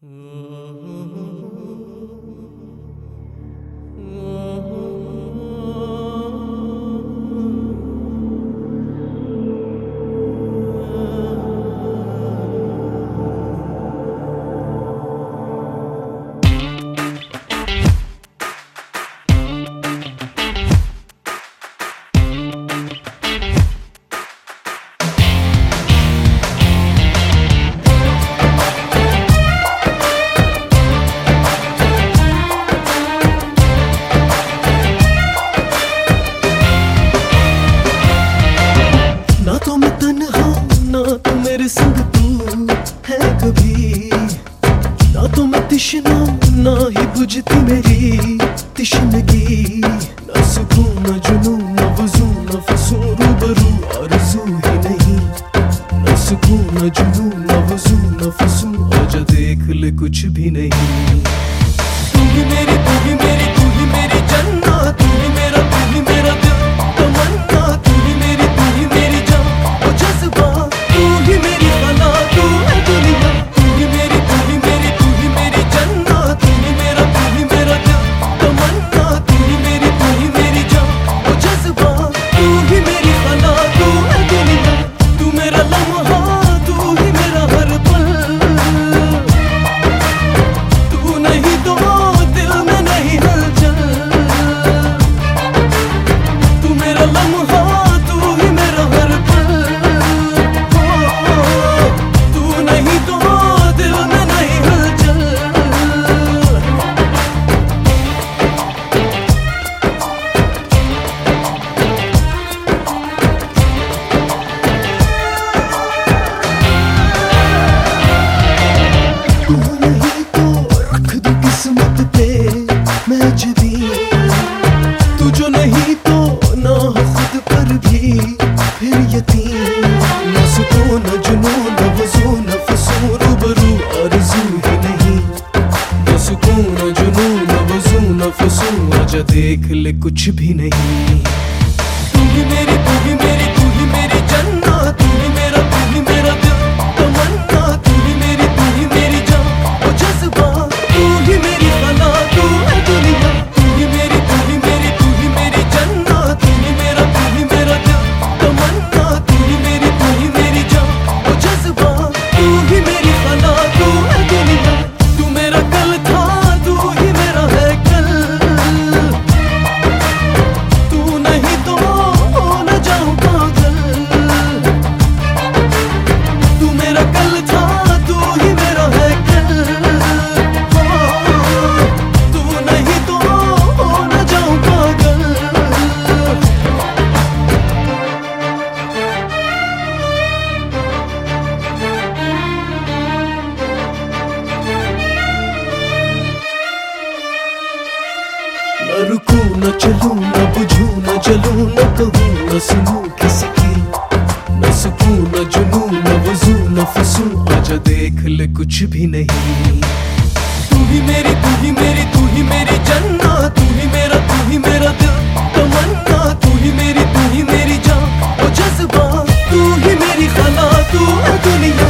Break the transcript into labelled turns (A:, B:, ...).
A: मेरे संग तू है कभी ना, तो मैं तिश्ना ना ही बुझती मेरी तिश्नगी। ना सुकून न जुनून न वज़ू न फसूं, रूबरू आरज़ू ही नहीं। ना सुकून न जुनून न वज़ू न फसूं, आजा देख ले कुछ भी नहीं। तू ही मेरी तू ही मेरी तू ही मेरी जन्नत, तू ही मेरा दिल तमन्ना, तू ही मेरी जान वो जज्बा, तू ही मेरी फना तू है दुनिया। तू ही मेरी जन्नत, तू ही मेरा दिल तमन्ना, तू ही मेरी जान वो जज्बा, तू ही मेरी फना तू है दुनिया। तू मेरा लम्हा तू ही मेरा हर पल, तू नहीं तो दिल में नहीं हलचल। तू मेरा लम्हा तू ही मेरा हर पल, तू नहीं तो दिल में नहीं हलचल। तू नहीं तो रख दो किस्मत पे मैं जबी, तू जो नहीं तो ना हो खुद पर भी फिर यतीम। न सुकून न जुनून न वज़ू न फसूं, रूबरू आरज़ू ही नहीं। न सुकून न जुनून न वज़ू न फसूं, आजा देख ले कुछ भी नहीं। तू ही मेरी तू ही मेरी तू ही मेरी जन्नत, तू ही मेरा दिल तमन्ना, तू ही मेरी जान वो जज्बा, तू ही मेरी फना तू है दुनिया। तू ही मेरी जन्नत, तू ही मेरा दिल तमन्ना, तू ही मेरी जान वो जज्बा, तू ही मेरी फना तू है दुनिया। तू मेरा कल था तू ही मेरा है कल, तू नहीं तो न जाऊं पागल। तू मेरा कल था तू ही मेरा है कल, तू नहीं तो न जाऊं पागल। न रुकूं न चलूं न बुझूं न जलूं न कहूं न सुनूं किसी की। न सुकून न जुनून न वज़ू न फसूं, आजा देख ले कुछ भी नहीं। तू ही मेरी जन्नत, तू ही मेरा दिल तमन्ना, तू ही मेरी जान वो जज्बा, तू ही मेरी खला तू है दुनिया।